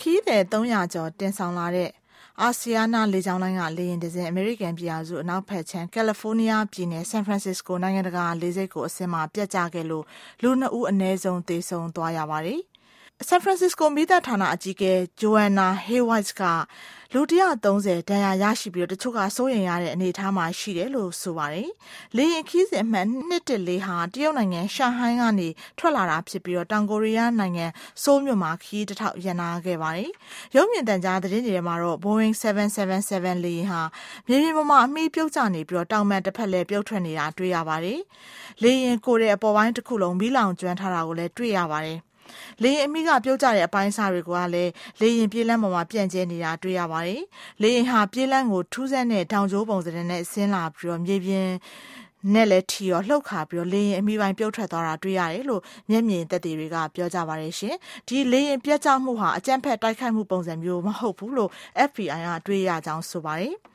ခီးတဲ့300ကျော်တင်ဆောင်လာတဲ့အာဆီယနာလေကြောင်းလိုင်းကလေယာဉ်တစ်စင်းအမေရိကန်ပြည်ထောင်စုအနောက်ဘက်ခြမ်းကယ်လီဖိုးနီးယားပြည်နယ်ဆန်ဖရန်စစ္စကိုနိုင်ငံတကာလေဆိပ်ကိုအဆင်းမှာပြတ်ကျခဲ့လို့လူ2ဦးအနည်းဆုံးသေဆုံးသွားရပါတယ်။ဆန်ဖရန်စစ္စကိုမီးသတ်ဌာနအကြီးအကဲဂျိုအန်နာဟေးဝိုက်စ်ကလူ130ဒဏ်ရာရရှိပြီးတချို့ကစိုးရိမ်ရတဲ့အနေအထားမှာရှိတယ်လို့ဆိုပါတယ်။လေယာဉ်ခီးစဉ်အမှတ်214ဟာတရုတ်နိုင်ငံရှန်ဟိုင်းကနေထွက်လာတာဖြစ်ပြီးတောင်ကိုရီးယားနိုင်ငံဆိုးလ်မြို့မှာခီးတစ်ထောက်ရပ်နာခဲ့ပါတယ်။ရုပ်မြင်သံကြားသတင်းတွေမှာတော့ Boeing 777လေယာဉ်ဟာမြေပြင်ပေါ်မှာအမီးပြုတ်ကျနေပြီးတောင်ပံတစ်ဖက်လည်းပြုတ်ထွက်နေတာတွေ့ရပါတယ်။လေယာဉ်ကိုတဲ့အပေါ်ပိုင်းတစ်ခုလုံးမီးလောင်ကျွမ်းထားတာကိုလည်းတွေ့ရပါတယ်။လေယာဉ်အမိကပြုတ်ကျတဲ့အပိုင်းအစတွေကလည်းလေယာဉ်ပြေးလမ်းပေါ်မှာပြန့်ကျဲနေတာတွေ့ရပါတယ်။လေယာဉ်ဟာပြေးလမ်းကိုထူးဆန်းတဲ့တောင်ကျိုးပုံစံနဲ့ဆင်းလာပြီးမြေပြင်နဲ့လည်းထီရောလှုပ်ခါပြီးလေယာဉ်အမိပိုင်းပြုတ်ထွက်သွားတာတွေ့ရတယ်လို့မျက်မြင်သက်သေတွေကပြောကြပါတယ်ရှင်။ဒီလေယာဉ်ပြတ်ကျမှုဟာအကြမ်းဖက်တိုက်ခိုက်မှုပုံစံမျိုးမဟုတ်ဘူးလို့ FBI ကတွေ့ရကြောင်းဆိုပါတယ်။